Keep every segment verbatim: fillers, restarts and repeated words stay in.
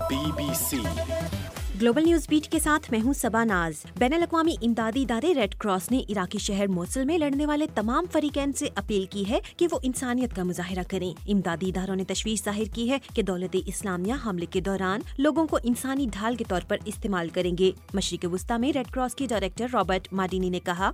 Be B C global news beat کے ساتھ میں ہوں صبا ناز۔ بین الاقوامی امدادی ادارے ریڈ کراس نے عراقی شہر موصل میں لڑنے والے تمام فریقین سے اپیل کی ہے کہ وہ انسانیت کا مظاہرہ کریں۔ امدادی اداروں نے تشویش ظاہر کی ہے کہ دولت اسلامیہ حملے کے دوران لوگوں کو انسانی ڈھال کے طور پر استعمال کریں گے۔ مشرق وسطی میں ریڈ کراس کے ڈائریکٹر رابرٹ مارڈینی نے کہا،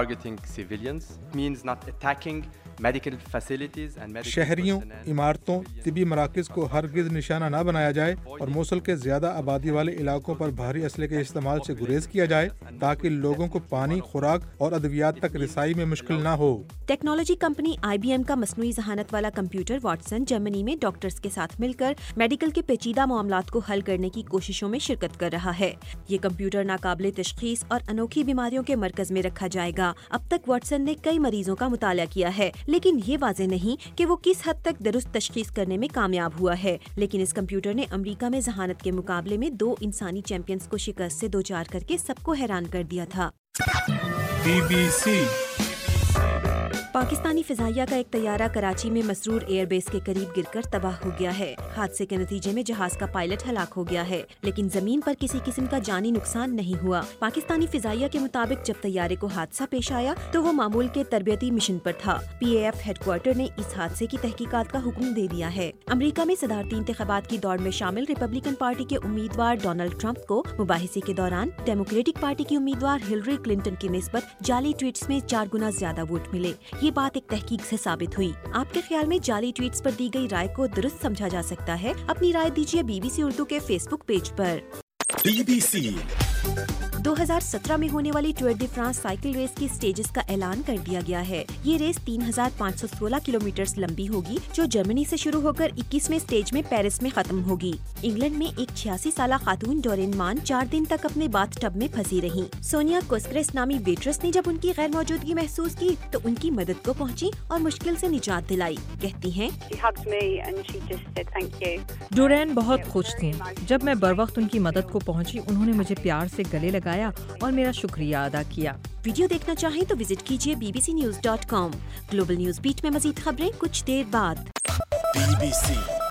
شہریوں، عمارتوں، طبی مراکز کو ہرگز نشانہ نہ بنایا جائے اور موصل کے زیادہ آبادی والے علاقوں پر بھاری اسلحے کے استعمال سے گریز کیا جائے تاکہ لوگوں کو پانی، خوراک اور ادویات تک رسائی میں مشکل نہ ہو۔ Technology company I B M کا مصنوعی ذہانت والا کمپیوٹر واٹسن جرمنی میں ڈاکٹرز کے ساتھ مل کر میڈیکل کے پیچیدہ معاملات کو حل کرنے کی کوششوں میں شرکت کر رہا ہے۔ یہ کمپیوٹر ناقابل تشخیص اور انوکھی بیماریوں کے مرکز میں رکھا جائے گا۔ اب تک واٹسن نے کئی مریضوں کا مطالعہ کیا ہے، لیکن یہ واضح نہیں کہ وہ کس حد تک درست تشخیص کرنے میں کامیاب ہوا ہے۔ لیکن اس کمپیوٹر نے امریکہ میں ذہانت کے مقابلے میں دو انسانی چیمپئنز کو شکست سے دوچار کر کے سب کو حیران کر دیا تھا۔ بی بی سی پاکستانی فضائیہ کا ایک طیارہ کراچی میں مسرور ایئر بیس کے قریب گر کر تباہ ہو گیا ہے۔ حادثے کے نتیجے میں جہاز کا پائلٹ ہلاک ہو گیا ہے، لیکن زمین پر کسی قسم کا جانی نقصان نہیں ہوا۔ پاکستانی فضائیہ کے مطابق جب طیارے کو حادثہ پیش آیا تو وہ معمول کے تربیتی مشن پر تھا۔ P A F headquarter نے اس حادثے کی تحقیقات کا حکم دے دیا ہے۔ امریکہ میں صدارتی انتخابات کی دوڑ میں شامل ریپبلکن پارٹی کے امیدوار ڈونلڈ ٹرمپ کو مباحثے کے دوران ڈیموکریٹک پارٹی کی امیدوار ہلری کلنٹن کی نسبت جعلی ٹویٹس میں چار گنا زیادہ ووٹ ملے۔ یہ بات ایک تحقیق سے ثابت ہوئی۔ آپ کے خیال میں جعلی ٹویٹس پر دی گئی رائے کو درست سمجھا جا سکتا ہے؟ اپنی رائے دیجیے بی بی سی اردو کے فیس بک پیج پر۔ بی بی سی دو ہزار سترہ میں ہونے والی Tour de France cycle race کی سٹیجز کا اعلان کر دیا گیا ہے۔ یہ ریس تین ہزار پانچ سو سولہ کلومیٹر لمبی ہوگی، جو جرمنی سے شروع ہو کر اکیسویں سٹیج میں پیرس میں ختم ہوگی۔ انگلینڈ میں ایک چھیاسی سالہ خاتون ڈورین مان چار دن تک اپنے باتھ ٹب میں پھنسی رہی۔ سونیا کوسکریس نامی ویٹرس نے جب ان کی غیر موجودگی محسوس کی تو ان کی مدد کو پہنچی اور مشکل سے نجات دلائی۔ کہتی ہیں، ڈورین بہت خوش تھیں۔ جب میں بروقت ان کی مدد کو پہنچی، انہوں نے مجھے پیار سے گلے لگایا اور میرا شکریہ ادا کیا۔ ویڈیو دیکھنا چاہیں تو وزٹ کیجیے B B C news dot com. Global news beat میں مزید خبریں کچھ دیر بعد۔ Be B C